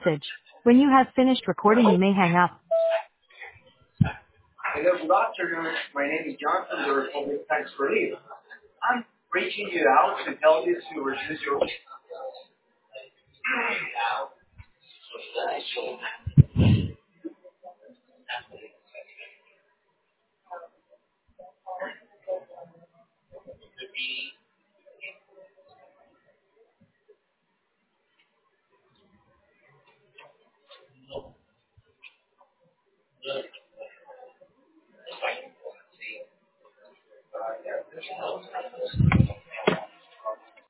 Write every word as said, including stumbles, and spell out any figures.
message. When you have finished recording, you may hang up. Hello, good afternoon. My name is John from the Republic. Thanks for leaving. I'm reaching you out to tell you to reduce your